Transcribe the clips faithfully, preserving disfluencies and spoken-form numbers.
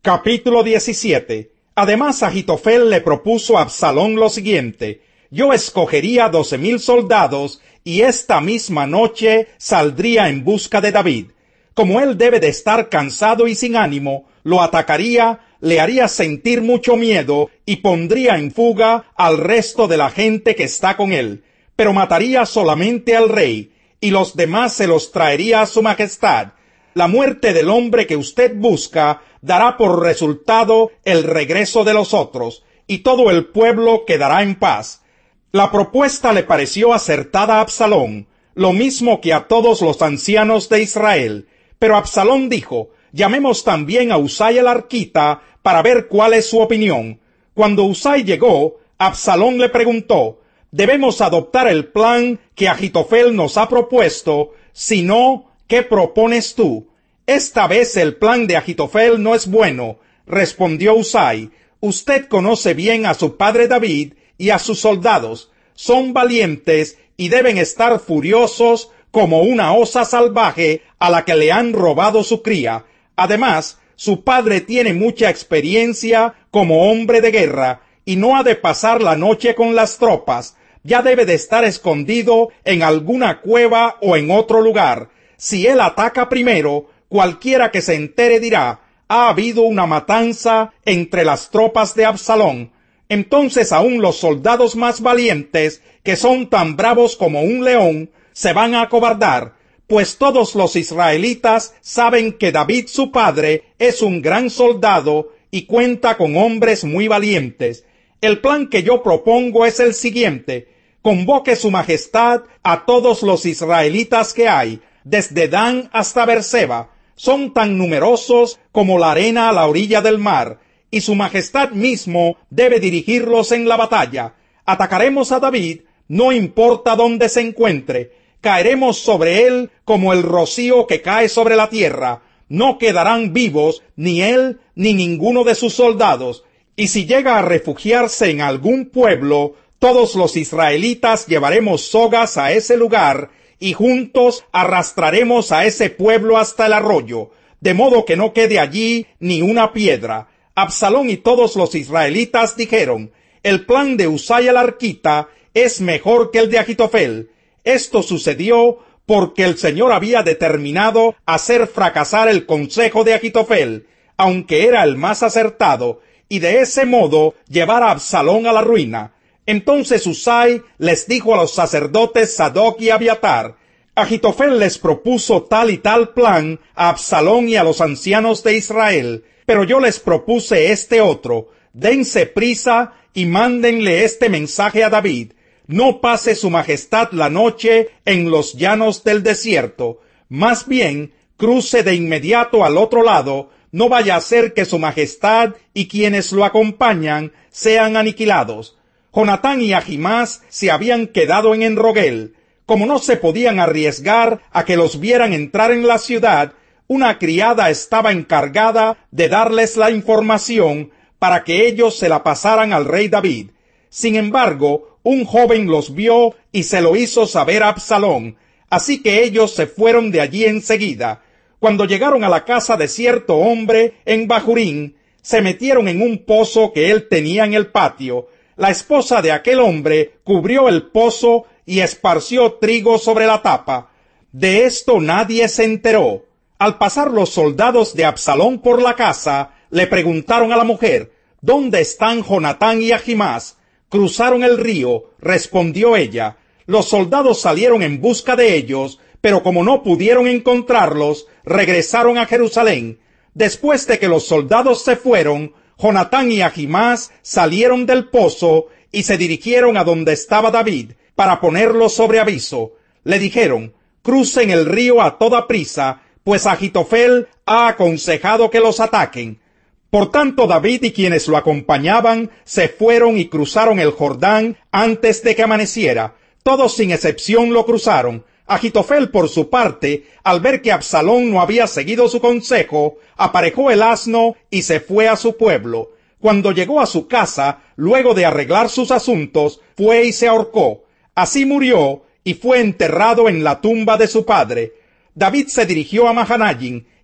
Capítulo diecisiete. Además, Ahitofel le propuso a Absalón lo siguiente: yo escogería doce mil soldados y esta misma noche saldría en busca de David. Como él debe de estar cansado y sin ánimo, lo atacaría, le haría sentir mucho miedo y pondría en fuga al resto de la gente que está con él, pero mataría solamente al rey, y los demás se los traería a su majestad. La muerte del hombre que usted busca dará por resultado el regreso de los otros, y todo el pueblo quedará en paz. La propuesta le pareció acertada a Absalón, lo mismo que a todos los ancianos de Israel. Pero Absalón dijo: llamemos también a Usai el arquita para ver cuál es su opinión. Cuando Usai llegó, Absalón le preguntó: ¿debemos adoptar el plan que Ahitofel nos ha propuesto? Si no, ¿qué propones tú? Esta vez el plan de Ahitofel no es bueno, respondió Usai. Usted conoce bien a su padre David y a sus soldados. Son valientes y deben estar furiosos como una osa salvaje a la que le han robado su cría. Además, su padre tiene mucha experiencia como hombre de guerra y no ha de pasar la noche con las tropas. Ya debe de estar escondido en alguna cueva o en otro lugar. Si él ataca primero, cualquiera que se entere dirá: ha habido una matanza entre las tropas de Absalón. Entonces aún los soldados más valientes, que son tan bravos como un león, se van a acobardar, pues todos los israelitas saben que David su padre es un gran soldado y cuenta con hombres muy valientes. El plan que yo propongo es el siguiente: convoque su majestad a todos los israelitas que hay, desde Dan hasta Berseba. Son tan numerosos como la arena a la orilla del mar, y su majestad mismo debe dirigirlos en la batalla. Atacaremos a David, no importa dónde se encuentre. Caeremos sobre él como el rocío que cae sobre la tierra. No quedarán vivos ni él ni ninguno de sus soldados. Y si llega a refugiarse en algún pueblo, todos los israelitas llevaremos sogas a ese lugar y juntos arrastraremos a ese pueblo hasta el arroyo, de modo que no quede allí ni una piedra. Absalón y todos los israelitas dijeron: el plan de Usai el arquita es mejor que el de Ahitofel. Esto sucedió porque el Señor había determinado hacer fracasar el consejo de Ahitofel, aunque era el más acertado, y de ese modo llevar a Absalón a la ruina. Entonces Usai les dijo a los sacerdotes Sadoc y Abiatar: Ahitofel les propuso tal y tal plan a Absalón y a los ancianos de Israel, pero yo les propuse este otro. Dense prisa y mándenle este mensaje a David: no pase su majestad la noche en los llanos del desierto, más bien cruce de inmediato al otro lado, no vaya a ser que su majestad y quienes lo acompañan sean aniquilados. Jonatán y Ahimás se habían quedado en Enrogel. Como no se podían arriesgar a que los vieran entrar en la ciudad, una criada estaba encargada de darles la información para que ellos se la pasaran al rey David. Sin embargo, un joven los vio y se lo hizo saber a Absalón, así que ellos se fueron de allí enseguida. Cuando llegaron a la casa de cierto hombre en Bahurín, se metieron en un pozo que él tenía en el patio. La esposa de aquel hombre cubrió el pozo y esparció trigo sobre la tapa. De esto nadie se enteró. Al pasar los soldados de Absalón por la casa, le preguntaron a la mujer: ¿dónde están Jonatán y Ahimás? Cruzaron el río, respondió ella. Los soldados salieron en busca de ellos, pero como no pudieron encontrarlos, regresaron a Jerusalén. Después de que los soldados se fueron, Jonatán y Ahimás salieron del pozo y se dirigieron a donde estaba David para ponerlo sobre aviso. Le dijeron: crucen el río a toda prisa, pues Ahitofel ha aconsejado que los ataquen. Por tanto, David y quienes lo acompañaban se fueron y cruzaron el Jordán antes de que amaneciera. Todos sin excepción lo cruzaron. Ahitofel, por su parte, al ver que Absalón no había seguido su consejo, aparejó el asno y se fue a su pueblo. Cuando llegó a su casa, luego de arreglar sus asuntos, fue y se ahorcó. Así murió y fue enterrado en la tumba de su padre. David se dirigió a Mahanaim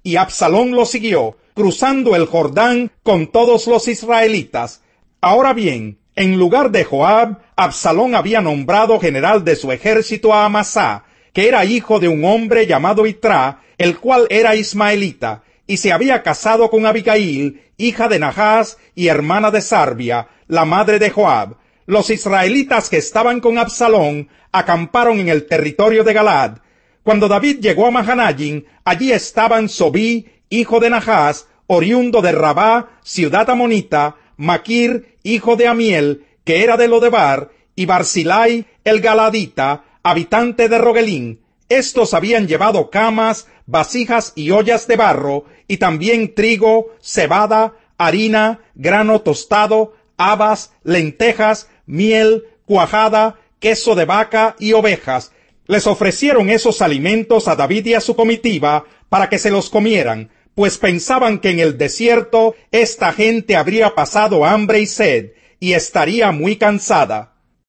y Absalón lo siguió, cruzando el Jordán con todos los israelitas. Ahora bien, en lugar de Joab, Absalón había nombrado general de su ejército a Amasá, que era hijo de un hombre llamado Itra, el cual era ismaelita, y se había casado con Abigail, hija de Nahás y hermana de Sarbia, la madre de Joab. Los israelitas que estaban con Absalón acamparon en el territorio de Galaad. Cuando David llegó a Mahanaim, allí estaban Sobí, hijo de Nahás, oriundo de Rabá, ciudad amonita, Maquir, hijo de Amiel, que era de Lodebar, y Barzilai, el galadita, habitante de Rogelín. Estos habían llevado camas, vasijas y ollas de barro, y también trigo, cebada, harina, grano tostado, habas, lentejas, miel, cuajada, queso de vaca y ovejas. Les ofrecieron esos alimentos a David y a su comitiva para que se los comieran, pues pensaban que en el desierto esta gente habría pasado hambre y sed, y estaría muy cansada.